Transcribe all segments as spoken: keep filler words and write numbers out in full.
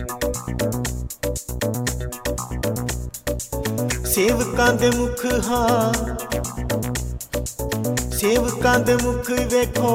सेवकां दे मुख हाँ सेवकां दे मुख वेखो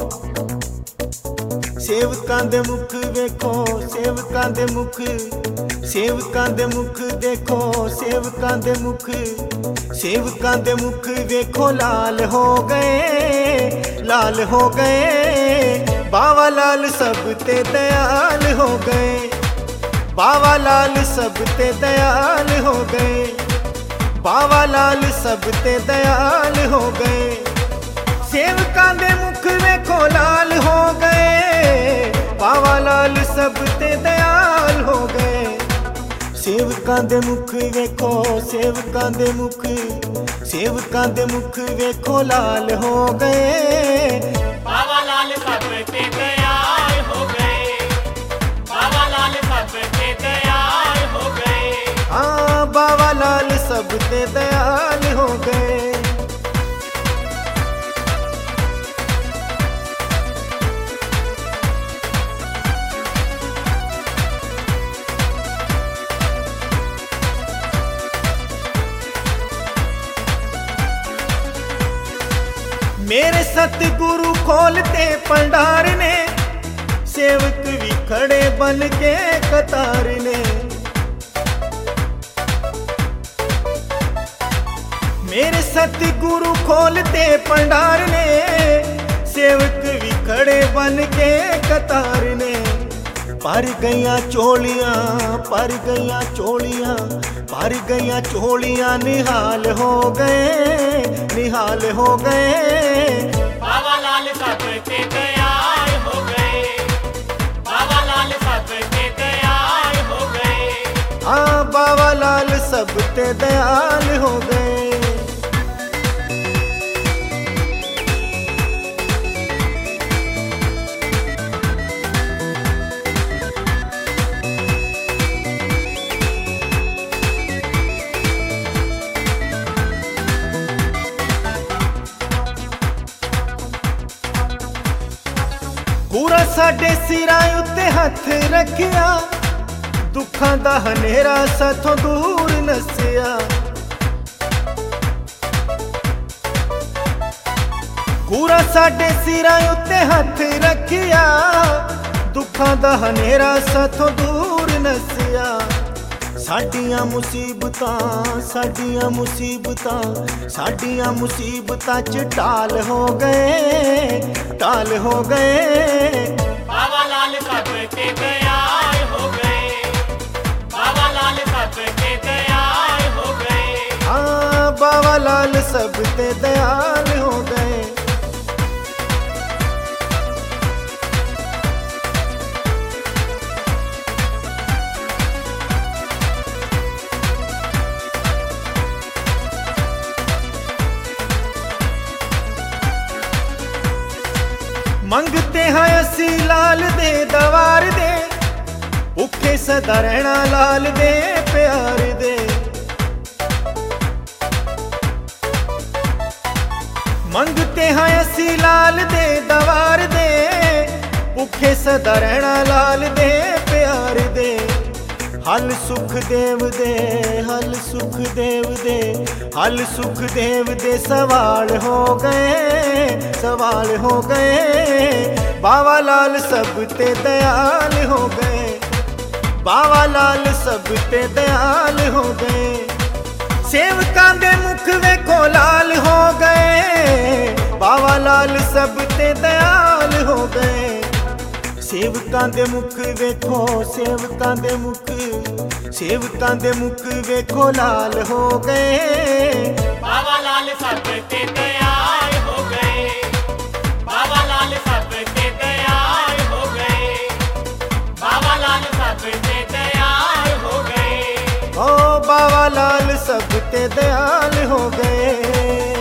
सेवकां दे मुख वेखो सेवकां दे मुख सेवकां दे मुख देखो सेवकां दे मुख सेवकां दे मुख वेखो लाल हो गए लाल हो गए बावा लाल सब ते दयाल हो गए बावा लाल सब ते दयाल हो गए बावा लाल सब ते दयाल हो गए सेवकां दे मुख वेखो लाल हो गए बावा लाल सब ते दयाल हो गए सेवकां दे मुख वेखो सेवकां दे मुख सेवकां दे मुख वेखो लाल हो गए बाबा लाल सब ते दयाल हो गए बाबा लाल सब ते दयाल हो गए हाँ बाबा लाल सब ते दयाल हो गए। मेरे सतगुरु खोलते भंडार ने सेवक भी खड़े बन के कतार ने मेरे सतगुरु खोलते भंडार ने सेवक भी खड़े बन के कतार ने पर गईयां चोलियां पर गईयां चोलियां पर गईयां चोलियां निहाल हो गए निहाल हो गए बाबा लाल सब ते दयाल हो गए बाबा लाल सब ते दयाल हो गए हाँ बाबा लाल सब ते दयाल हो गए। पूरा साडे सिरां उत्ते हथ रखिया दुखां दा हनेरा साथों दूर नसिया पूरा साडे सिरां उत्ते हथ रखिया दुखां दा हनेरा साथों दूर नसिया साडियां मुसीबतां साडियां मुसीबतां साडियां मुसीबतां च टाल हो गए टाल हो गए बाबा लाल सब ते दयाल हो गए बाबा लाल सब ते दयाल हो गए हाँ बाबा लाल सब ते दयाल हो गए। मंगते हैं असी लाल दे दवार दे भुखे सदा रहना लाल दे प्यार दे मंगते हैं असी लाल दे दवार दे भुखे सदा रहना लाल दे प्यार दे हल सुख देव दे हल सुख देव दे हल सुख देव दे सवाल हो गए सवाल हो गए बाबा लाल सब ते दयाल हो गए बाबा लाल सब ते दयाल हो गए सेवकां दे मुख वेखो लाल हो गए बाबा लाल सब ते दयाल हो गए सेवकां दे मुख वेखो सेवकां दे मुख सेवकां दे मुख वेखो लाल हो गए बाबा लाल सब ते दयाल हो गए बाबा लाल सब ते दयाल हो गए बाबा लाल सब ते दयाल हो गए ओ बाबा लाल सब ते दयाल हो गए।